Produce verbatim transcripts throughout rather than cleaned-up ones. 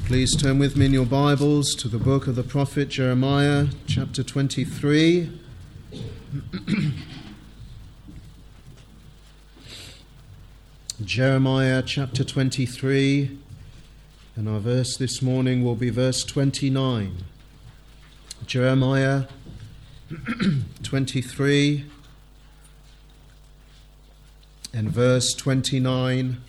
Please turn with me in your Bibles to the book of the prophet Jeremiah, chapter twenty-three. Jeremiah chapter twenty-three, and our verse this morning will be verse twenty-nine. Jeremiah twenty-three and verse twenty-nine.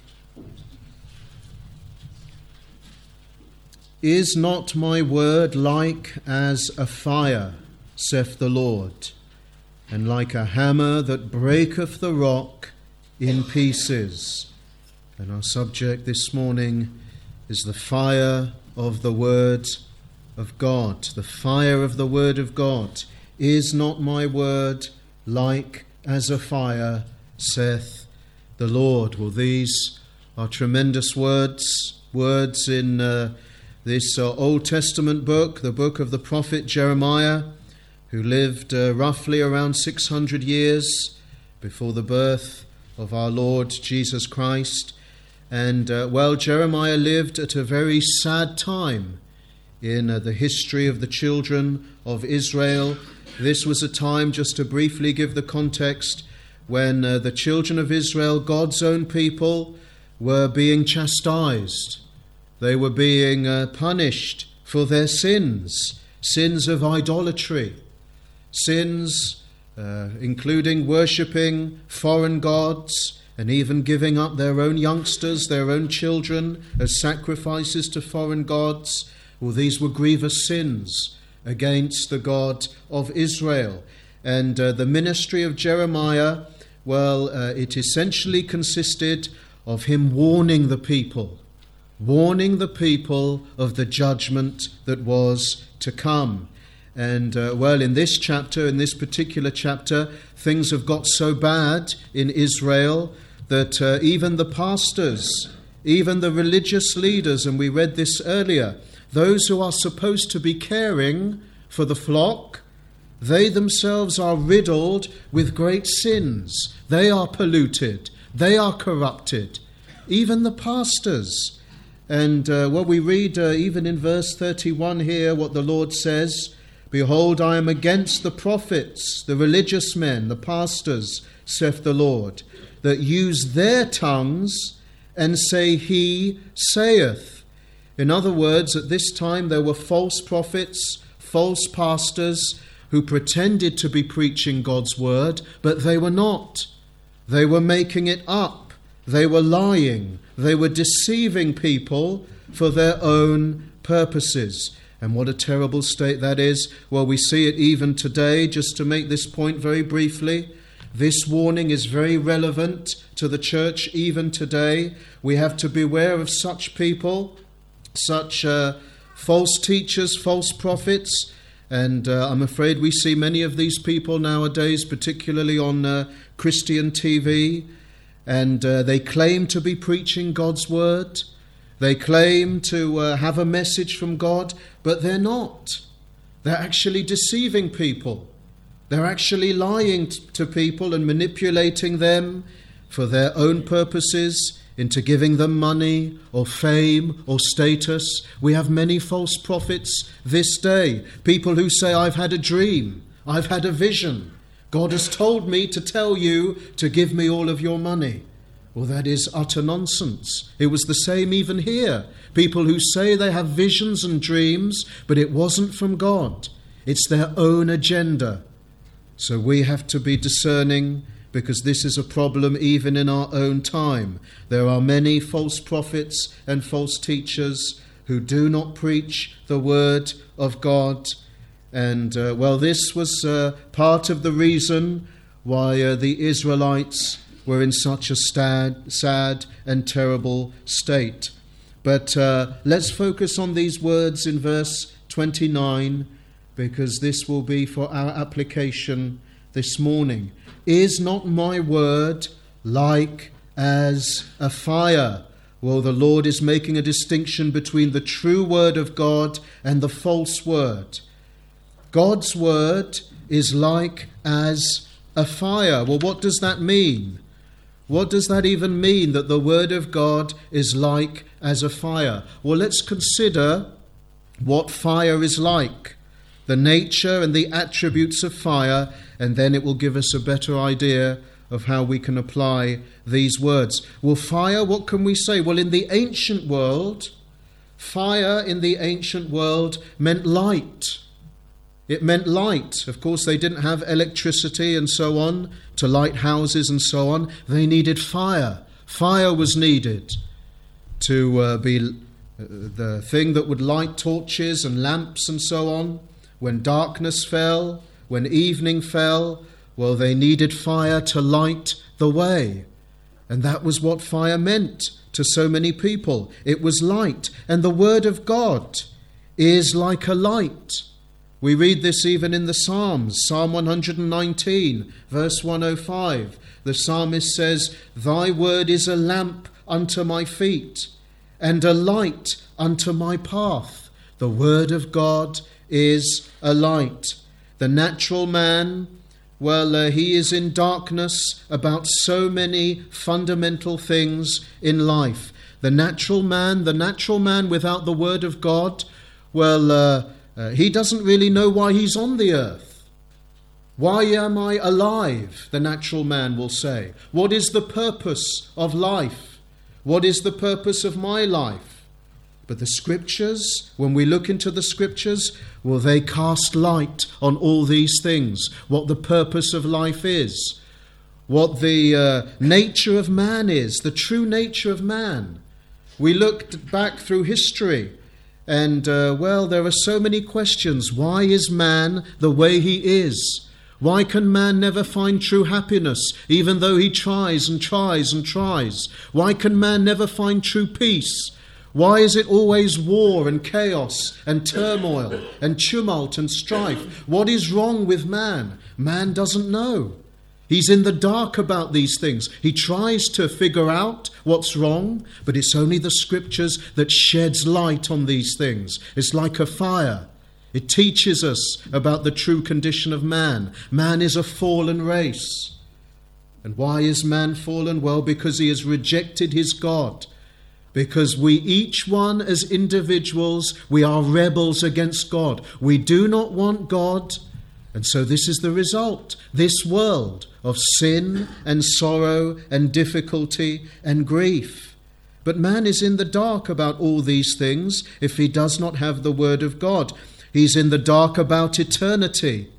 Is not my word like as a fire, saith the Lord, and like a hammer that breaketh the rock in pieces? And our subject this morning is the fire of the word of God. The fire of the word of God. Is not my word like as a fire, saith the Lord? Well, these are tremendous words, words in uh, this uh, Old Testament book, the book of the prophet Jeremiah, who lived uh, roughly around six hundred years before the birth of our Lord Jesus Christ. And, uh, well, Jeremiah lived at a very sad time in uh, the history of the children of Israel. This was a time, just to briefly give the context, when uh, the children of Israel, God's own people, were being chastised. They were being uh, punished for their sins, sins of idolatry, sins uh, including worshipping foreign gods and even giving up their own youngsters, their own children as sacrifices to foreign gods. Well, these were grievous sins against the God of Israel. And uh, the ministry of Jeremiah, well, uh, it essentially consisted of him warning the people, warning the people of the judgment that was to come. And, uh, well, in this chapter, in this particular chapter, things have got so bad in Israel that uh, even the pastors, even the religious leaders, and we read this earlier, those who are supposed to be caring for the flock, they themselves are riddled with great sins. They are polluted. They are corrupted. Even the pastors. And uh, what we read uh, even in verse thirty-one here, what the Lord says, "Behold, I am against the prophets, the religious men, the pastors, saith the Lord, that use their tongues and say, He saith." In other words, at this time there were false prophets, false pastors who pretended to be preaching God's word, but they were not. They were making it up. They were lying. They were deceiving people for their own purposes. And what a terrible state that is. Well, we see it even today. Just to make this point very briefly, this warning is very relevant to the church even today. We have to beware of such people, such uh, false teachers, false prophets. And uh, I'm afraid we see many of these people nowadays, particularly on uh, Christian T V. And uh, they claim to be preaching God's word. They claim to uh, have a message from God, but they're not. They're actually deceiving people. They're actually lying t- to people and manipulating them for their own purposes, into giving them money or fame or status. We have many false prophets this day. People who say, I've had a dream, I've had a vision. God has told me to tell you to give me all of your money. Well, that is utter nonsense. It was the same even here. People who say they have visions and dreams, but it wasn't from God. It's their own agenda. So we have to be discerning, because this is a problem even in our own time. There are many false prophets and false teachers who do not preach the word of God. And, uh, well, this was uh, part of the reason why uh, the Israelites were in such a sad, sad and terrible state. But uh, let's focus on these words in verse twenty-nine, because this will be for our application this morning. Is not my word like as a fire? Well, the Lord is making a distinction between the true word of God and the false word. God's word is like as a fire. Well, what does that mean? What does that even mean, that the word of God is like as a fire? Well, let's consider what fire is like, the nature and the attributes of fire, and then it will give us a better idea of how we can apply these words. Well, fire, what can we say? Well, in the ancient world, fire in the ancient world meant light. It meant light. Of course, they didn't have electricity and so on to light houses and so on. They needed fire. Fire was needed to uh, be uh, the thing that would light torches and lamps and so on. When darkness fell, when evening fell, well, they needed fire to light the way. And that was what fire meant to so many people. It was light. And the word of God is like a light. We read this even in the Psalms, Psalm one hundred nineteen, verse one oh five. The psalmist says, "Thy word is a lamp unto my feet, and a light unto my path." The word of God is a light. The natural man, well, uh, he is in darkness about so many fundamental things in life. The natural man, the natural man without the word of God, well, uh, Uh, he doesn't really know why he's on the earth. Why am I alive? The natural man will say. What is the purpose of life? What is the purpose of my life? But the scriptures, when we look into the scriptures, well, they cast light on all these things. What the purpose of life is. What the uh, nature of man is. The true nature of man. We looked back through history. And, uh, well, there are so many questions. Why is man the way he is? Why can man never find true happiness, even though he tries and tries and tries? Why can man never find true peace? Why is it always war and chaos and turmoil and tumult and strife? What is wrong with man? Man doesn't know. He's in the dark about these things. He tries to figure out what's wrong, but it's only the scriptures that sheds light on these things. It's like a fire. It teaches us about the true condition of man. Man is a fallen race. And why is man fallen? Well, because he has rejected his God. Because we each one as individuals, we are rebels against God. We do not want God. And so this is the result. This world of sin and sorrow and difficulty and grief. But man is in the dark about all these things if he does not have the word of God. He's in the dark about eternity,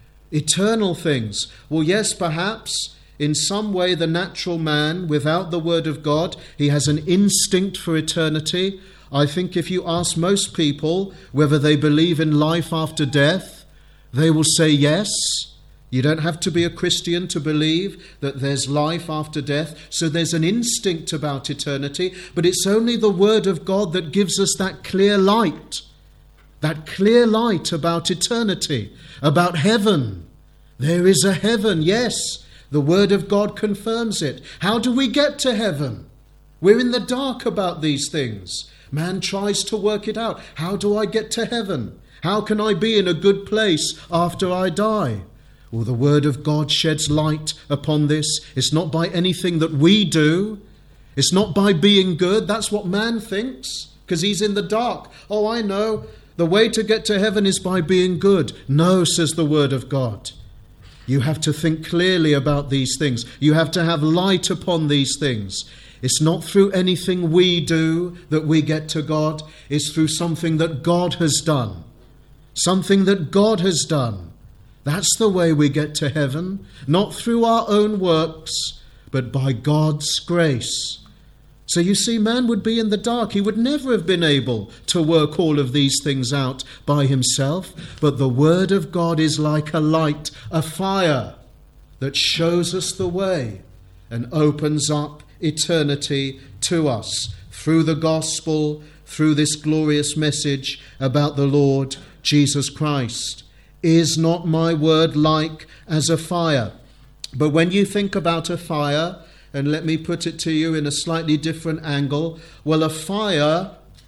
eternal things. Well, yes, perhaps in some way the natural man, without the word of God, he has an instinct for eternity. I think if you ask most people whether they believe in life after death, they will say yes. You don't have to be a Christian to believe that there's life after death. So there's an instinct about eternity, but it's only the word of God that gives us that clear light. That clear light about eternity, about heaven. There is a heaven, yes. The word of God confirms it. How do we get to heaven? We're in the dark about these things. Man tries to work it out. How do I get to heaven? How can I be in a good place after I die? Well, the word of God sheds light upon this. It's not by anything that we do. It's not by being good. That's what man thinks, because he's in the dark. Oh, I know. The way to get to heaven is by being good. No, says the word of God. You have to think clearly about these things. You have to have light upon these things. It's not through anything we do that we get to God. It's through something that God has done. Something that God has done. That's the way we get to heaven. Not through our own works, but by God's grace. So you see, man would be in the dark. He would never have been able to work all of these things out by himself. But the word of God is like a light, a fire that shows us the way and opens up eternity to us through the gospel, through this glorious message about the Lord Jesus Christ. Is not my word like as a fire? But when you think about a fire, and let me put it to you in a slightly different angle, well, a fire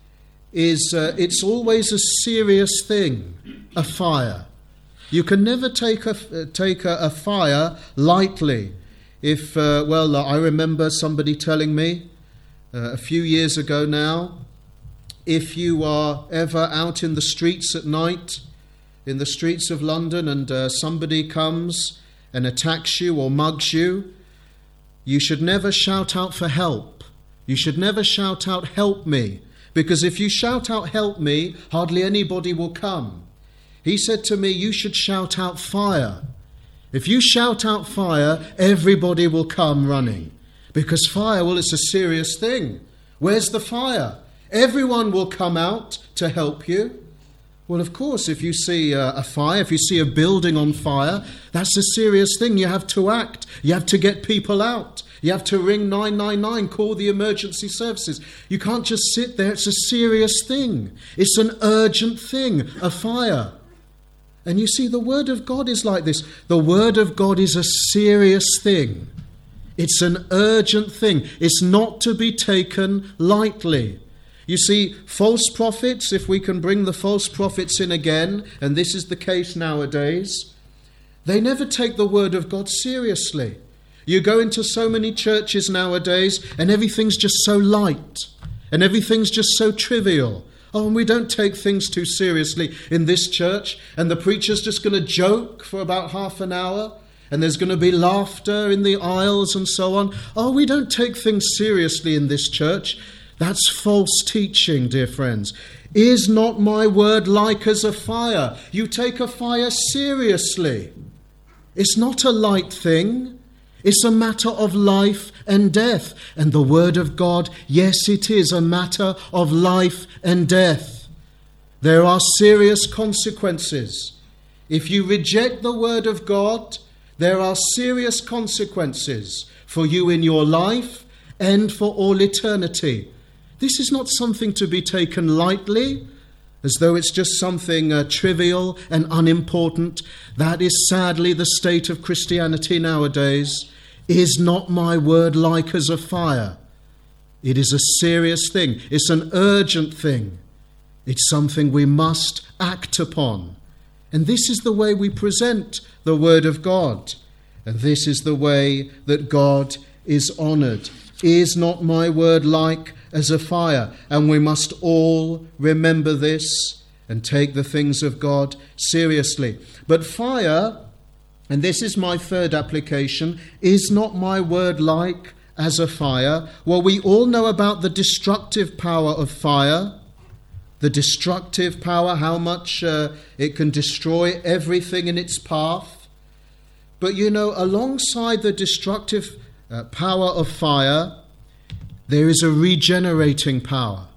is, uh, it's always a serious thing, a fire. You can never take a, take a, a fire lightly. If, uh, well, I remember somebody telling me uh, a few years ago now, if you are ever out in the streets at night, in the streets of London, and uh, somebody comes and attacks you or mugs you, you should never shout out for help. You should never shout out, "Help me," because if you shout out, "Help me," hardly anybody will come. He said to me, you should shout out, "Fire." If you shout out fire, everybody will come running. Because fire, well, it's a serious thing. Where's the fire? Everyone will come out to help you. Well, of course, if you see a, a fire, if you see a building on fire, that's a serious thing. You have to act. You have to get people out. You have to ring nine nine nine, call the emergency services. You can't just sit there. It's a serious thing. It's an urgent thing, a fire. And you see, the Word of God is like this. The Word of God is a serious thing. It's an urgent thing. It's not to be taken lightly. You see, false prophets, if we can bring the false prophets in again, and this is the case nowadays, they never take the Word of God seriously. You go into so many churches nowadays and everything's just so light and everything's just so trivial. Oh, and we don't take things too seriously in this church, and the preacher's just going to joke for about half an hour, and there's going to be laughter in the aisles and so on. Oh, we don't take things seriously in this church. That's false teaching, dear friends. Is not my word like as a fire? You take a fire seriously. It's not a light thing. It's a matter of life and death. And the Word of God, yes, it is a matter of life and death. There are serious consequences. If you reject the Word of God, there are serious consequences for you in your life and for all eternity. This is not something to be taken lightly, as though it's just something uh, trivial and unimportant. That is sadly the state of Christianity nowadays. Is not my word like as a fire? It is a serious thing. It's an urgent thing. It's something we must act upon. And this is the way we present the Word of God. And this is the way that God is honoured. Is not my word like as a fire? And we must all remember this and take the things of God seriously. But fire, and this is my third application, is not my word like as a fire? Well, we all know about the destructive power of fire. The destructive power, how much uh, it can destroy everything in its path. But you know, alongside the destructive uh, power of fire, there is a regenerating power.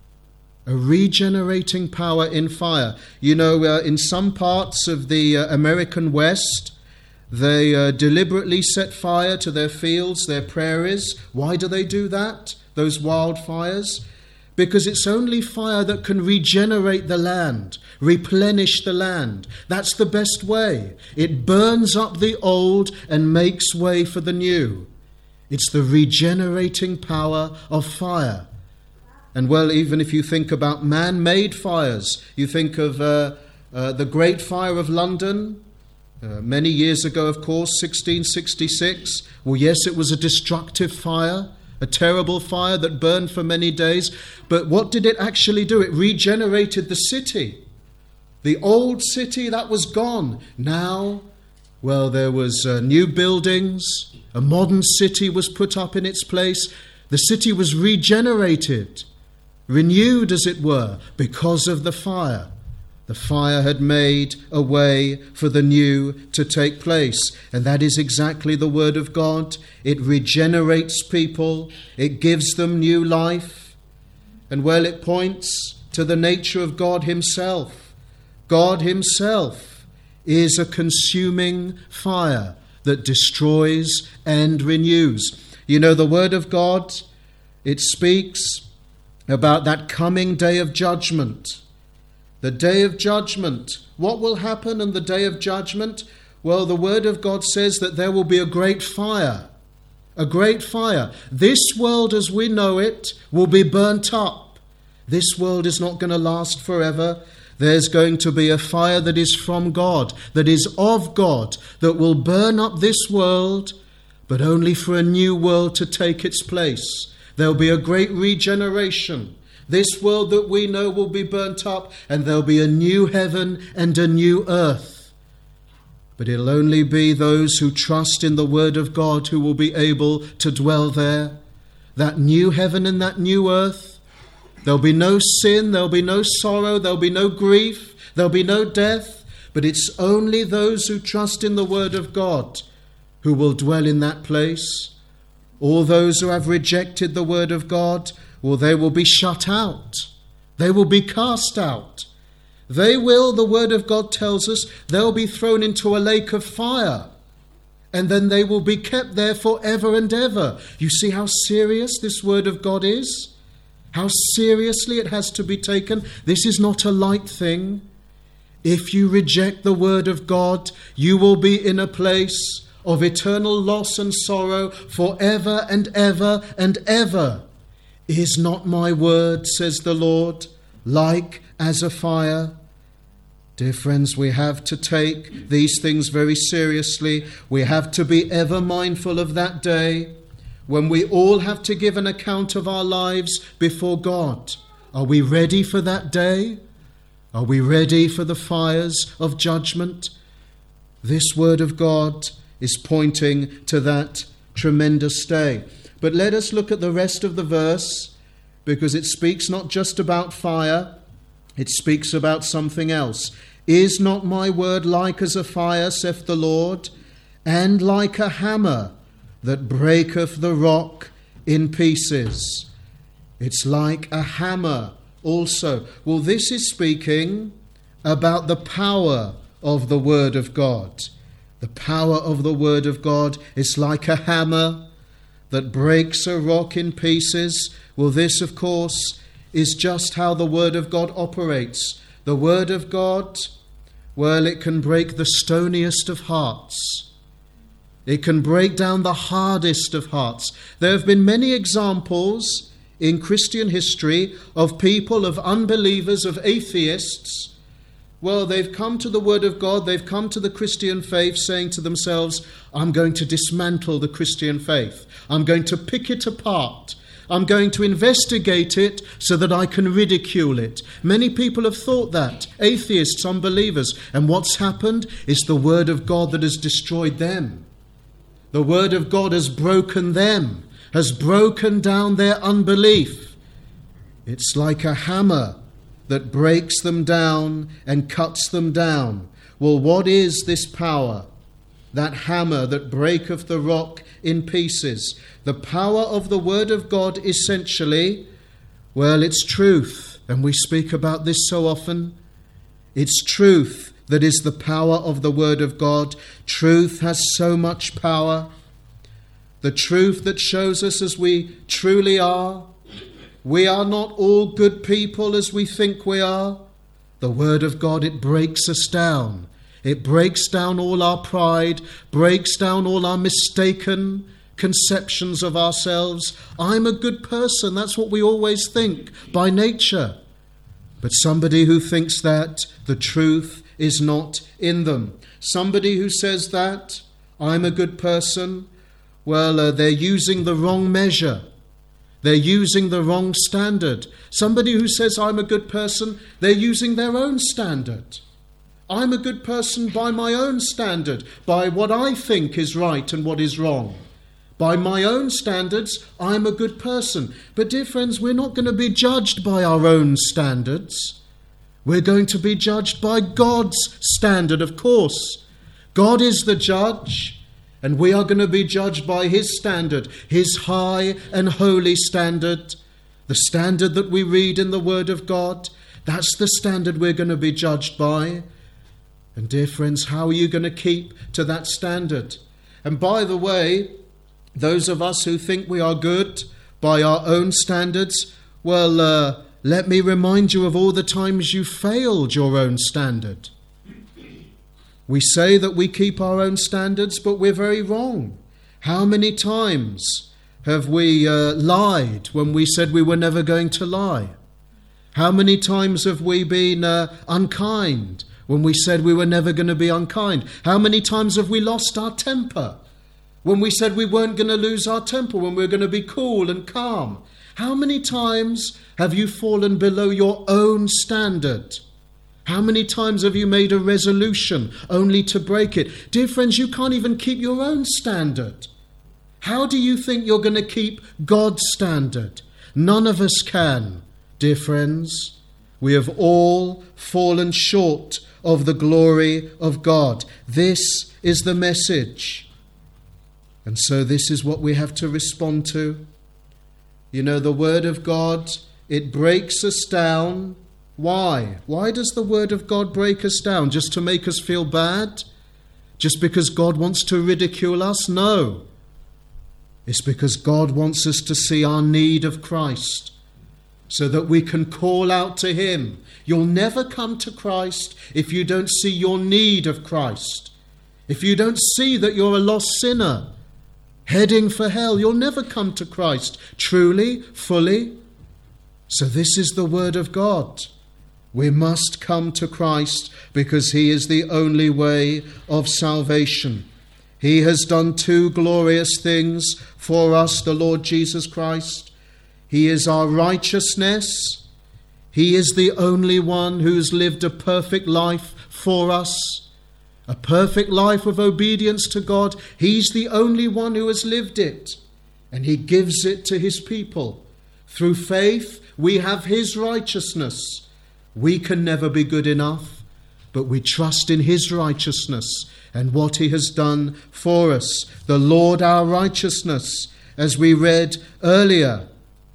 A regenerating power in fire. You know, uh, in some parts of the uh, American West, they uh, deliberately set fire to their fields, their prairies. Why do they do that, those wildfires? Because it's only fire that can regenerate the land, replenish the land. That's the best way. It burns up the old and makes way for the new. It's the regenerating power of fire. And well, even if you think about man-made fires, you think of uh, uh, the Great Fire of London, uh, many years ago, of course, sixteen sixty-six. Well, yes, it was a destructive fire, a terrible fire that burned for many days. But what did it actually do? It regenerated the city. The old city, that was gone. Now, well, there was uh, new buildings. A modern city was put up in its place. The city was regenerated, renewed, as it were, because of the fire. The fire had made a way for the new to take place. And that is exactly the Word of God. It regenerates people. It gives them new life. And well, it points to the nature of God Himself. God Himself is a consuming fire that destroys and renews. You know, the Word of God, it speaks about that coming day of judgment. The day of judgment. What will happen on the day of judgment? Well, the Word of God says that there will be a great fire. A great fire. This world as we know it will be burnt up. This world is not going to last forever. There's going to be a fire that is from God, that is of God, that will burn up this world, but only for a new world to take its place. There'll be a great regeneration. This world that we know will be burnt up, and there'll be a new heaven and a new earth. But it'll only be those who trust in the word of God who will be able to dwell there. That new heaven and that new earth, there'll be no sin, there'll be no sorrow, there'll be no grief, there'll be no death. But it's only those who trust in the word of God who will dwell in that place. All those who have rejected the word of God, well, they will be shut out. They will be cast out. They will, the word of God tells us, they'll be thrown into a lake of fire. And then they will be kept there forever and ever. You see how serious this word of God is? How seriously it has to be taken. This is not a light thing. If you reject the word of God, you will be in a place of eternal loss and sorrow forever and ever and ever. Is not my word, says the Lord, like as a fire? Dear friends, we have to take these things very seriously. We have to be ever mindful of that day when we all have to give an account of our lives before God. Are we ready for that day? Are we ready for the fires of judgment? This word of God is pointing to that tremendous day. But let us look at the rest of the verse, because it speaks not just about fire, it speaks about something else. Is not my word like as a fire, saith the Lord, and like a hammer that breaketh the rock in pieces? It's like a hammer also. Well, this is speaking about the power of the word of God. The power of the word of God is like a hammer that breaks a rock in pieces. Well, this, of course, is just how the word of God operates. The word of God, well, it can break the stoniest of hearts. It can break down the hardest of hearts. There have been many examples in Christian history of people, of unbelievers, of atheists. Well, they've come to the word of God, they've come to the Christian faith saying to themselves, I'm going to dismantle the Christian faith. I'm going to pick it apart. I'm going to investigate it so that I can ridicule it. Many people have thought that, atheists, unbelievers. And what's happened is the word of God that has destroyed them. The word of God has broken them, has broken down their unbelief. It's like a hammer that breaks them down and cuts them down. Well, what is this power? That hammer that breaketh the rock in pieces. The power of the word of God, essentially, well, it's truth. And we speak about this so often. It's truth that is the power of the word of God. Truth has so much power. The truth that shows us as we truly are. We are not all good people as we think we are. The word of God, it breaks us down. It breaks down all our pride, breaks down all our mistaken conceptions of ourselves. I'm a good person. That's what we always think by nature. But somebody who thinks that, the truth is not in them. Somebody who says that, I'm a good person, well, uh, they're using the wrong measure. They're using the wrong standard. Somebody who says, I'm a good person, they're using their own standard. I'm a good person by my own standard, by what I think is right and what is wrong. By my own standards, I'm a good person. But dear friends, we're not going to be judged by our own standards. We're going to be judged by God's standard, of course. God is the judge. And we are going to be judged by his standard, his high and holy standard. The standard that we read in the word of God, that's the standard we're going to be judged by. And dear friends, how are you going to keep to that standard? And by the way, those of us who think we are good by our own standards, well, uh, let me remind you of all the times you failed your own standard. We say that we keep our own standards, but we're very wrong. How many times have we uh, lied when we said we were never going to lie? How many times have we been uh, unkind when we said we were never going to be unkind? How many times have we lost our temper When we said we weren't going to lose our temper, when we were going to be cool and calm. How many times have you fallen below your own standard? How many times have you made a resolution only to break it? Dear friends, you can't even keep your own standard. How do you think you're going to keep God's standard? None of us can, dear friends. We have all fallen short of the glory of God. This is the message. And so this is what we have to respond to. You know, the Word of God, it breaks us down. Why? Why does the Word of God break us down? Just to make us feel bad? Just because God wants to ridicule us? No. It's because God wants us to see our need of Christ so that we can call out to Him. You'll never come to Christ if you don't see your need of Christ. If you don't see that you're a lost sinner heading for hell, you'll never come to Christ truly, fully. So this is the Word of God. We must come to Christ because He is the only way of salvation. He has done two glorious things for us, the Lord Jesus Christ. He is our righteousness. He is the only one who's lived a perfect life for us. A perfect life of obedience to God. He's the only one who has lived it. And He gives it to His people. Through faith, we have His righteousness. We can never be good enough, but we trust in His righteousness and what He has done for us. The Lord our righteousness, as we read earlier.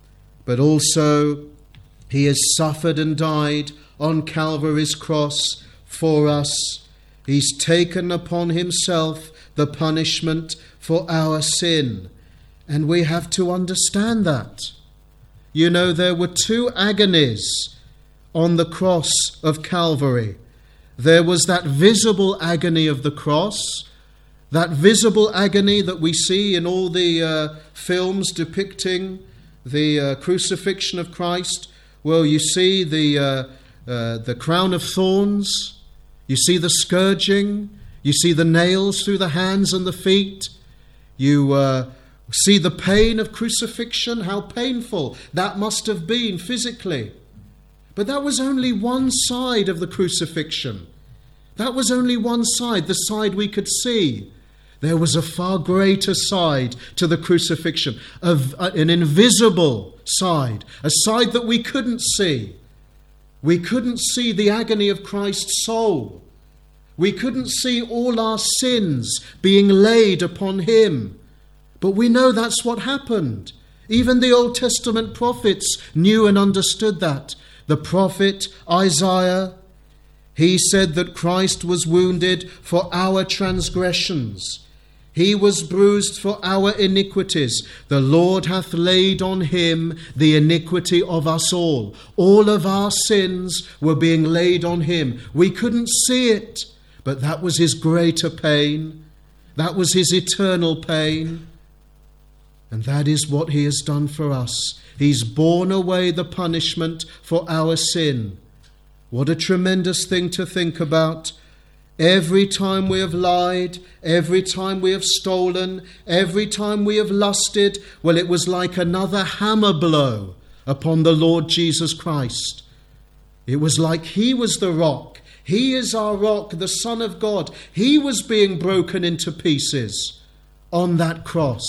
But also, He has suffered and died on Calvary's cross for us. He's taken upon Himself the punishment for our sin. And we have to understand that. You know, there were two agonies on the cross of Calvary. There was that visible agony of the cross, that visible agony that we see in all the uh, films depicting the uh, crucifixion of Christ. Well, you see the uh, uh, the crown of thorns. You see the scourging, you see the nails through the hands and the feet, you uh, see the pain of crucifixion, how painful that must have been physically. But that was only one side of the crucifixion. That was only one side, the side we could see. There was a far greater side to the crucifixion, of an invisible side, a side that we couldn't see. We couldn't see the agony of Christ's soul. We couldn't see all our sins being laid upon Him. But we know that's what happened. Even the Old Testament prophets knew and understood that. The prophet Isaiah, he said that Christ was wounded for our transgressions. He was bruised for our iniquities. The Lord hath laid on Him the iniquity of us all. All of our sins were being laid on Him. We couldn't see it, but that was His greater pain. That was His eternal pain. And that is what He has done for us. He's borne away the punishment for our sin. What a tremendous thing to think about. Every time we have lied, every time we have stolen, every time we have lusted, well, it was like another hammer blow upon the Lord Jesus Christ. It was like He was the rock. He is our rock, the Son of God. He was being broken into pieces on that cross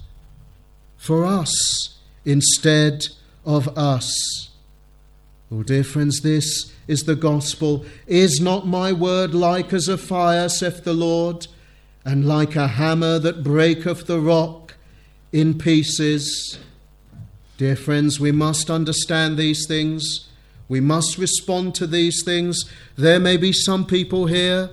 for us instead of us. Oh, dear friends, this is the gospel. Is not my word like as a fire, saith the Lord, and like a hammer that breaketh the rock in pieces? Dear friends, we must understand these things. We must respond to these things. There may be some people here,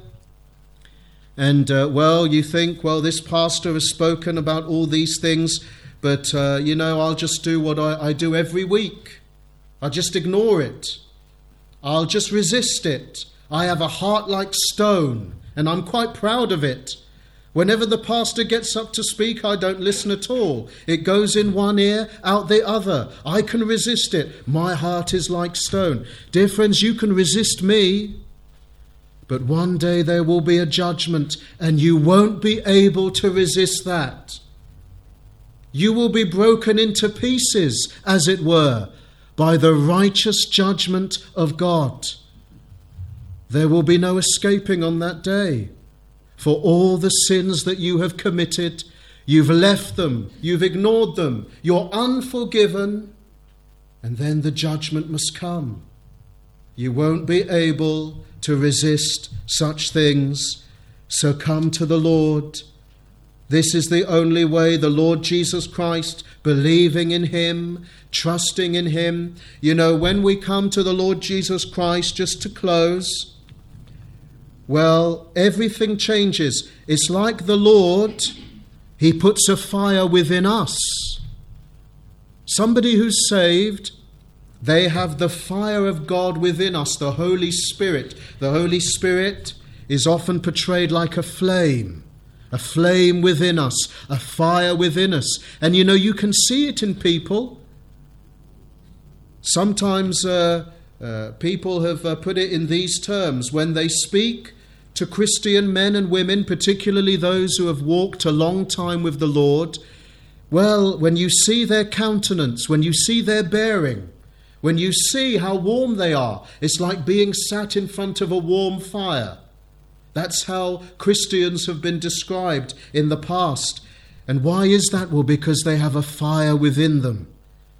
and, uh, well, you think, well, this pastor has spoken about all these things, but, uh, you know, I'll just do what I, I do every week. I'll just ignore it. I'll just resist it. I have a heart like stone, and I'm quite proud of it. Whenever the pastor gets up to speak, I don't listen at all. It goes in one ear, out the other. I can resist it. My heart is like stone. Dear friends, you can resist me, But one day there will be a judgment, and you won't be able to resist that. You will be broken into pieces, as it were, by the righteous judgment of God. There will be no escaping on that day. For all the sins that you have committed, you've left them, you've ignored them, you're unforgiven, and then the judgment must come. You won't be able to resist such things, so come to the Lord. This is the only way. The Lord Jesus Christ, believing in him, trusting in him. You know, when we come to the Lord Jesus Christ, just to close, well, everything changes. It's like the Lord, he puts a fire within us. Somebody who's saved, they have the fire of God within us, the Holy Spirit. The Holy Spirit is often portrayed like a flame, a flame within us, a fire within us. And you know, you can see it in people. Sometimes uh, uh, people have uh, put it in these terms when they speak to Christian men and women, particularly those who have walked a long time with the Lord. Well, when you see their countenance, when you see their bearing, when you see how warm they are, it's like being sat in front of a warm fire. That's how Christians have been described in the past. And why is that? Well, because they have a fire within them.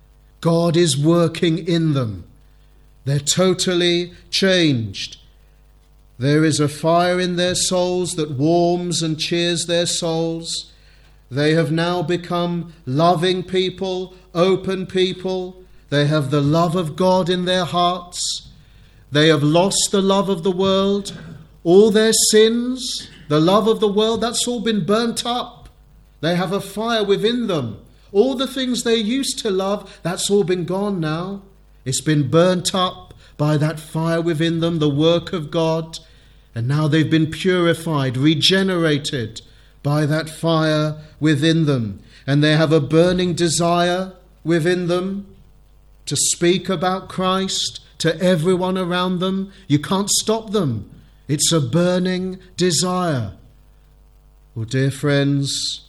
God is working in them. They're totally changed. There is a fire in their souls that warms and cheers their souls. They have now become loving people, open people. They have the love of God in their hearts. They have lost the love of the world. All their sins, the love of the world, that's all been burnt up. They have a fire within them. All the things they used to love, that's all been gone now. It's been burnt up by that fire within them, the work of God. And now they've been purified, regenerated by that fire within them. And they have a burning desire within them to speak about Christ to everyone around them. You can't stop them. It's a burning desire. Well, dear friends,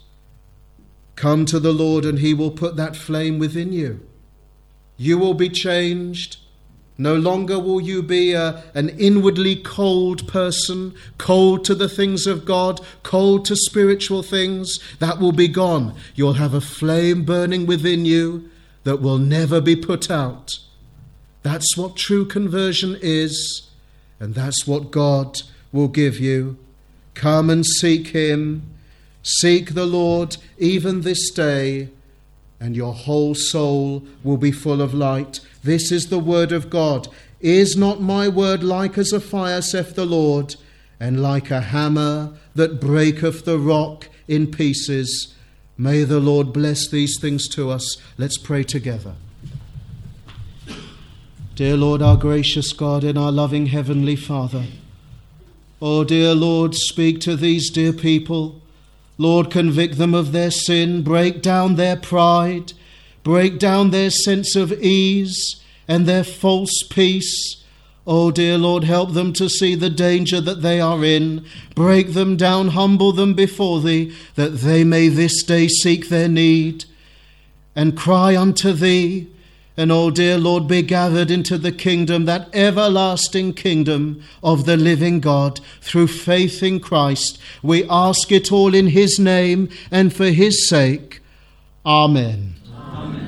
come to the Lord and he will put that flame within you. You will be changed. No longer will you be a, an inwardly cold person, cold to the things of God, cold to spiritual things. That will be gone. You'll have a flame burning within you that will never be put out. That's what true conversion is, and that's what God will give you. Come and seek him. Seek the Lord even this day, and your whole soul will be full of light. This is the word of God. Is not my word like as a fire, saith the Lord, and like a hammer that breaketh the rock in pieces? May the Lord bless these things to us. Let's pray together. Dear Lord, our gracious God and our loving Heavenly Father, oh dear Lord, speak to these dear people. Lord, convict them of their sin, break down their pride, break down their sense of ease and their false peace. Oh dear Lord, help them to see the danger that they are in. Break them down, humble them before thee, that they may this day seek their need and cry unto thee. And, oh dear Lord, be gathered into the kingdom, that everlasting kingdom of the living God, through faith in Christ. We ask it all in his name and for his sake. Amen. Amen.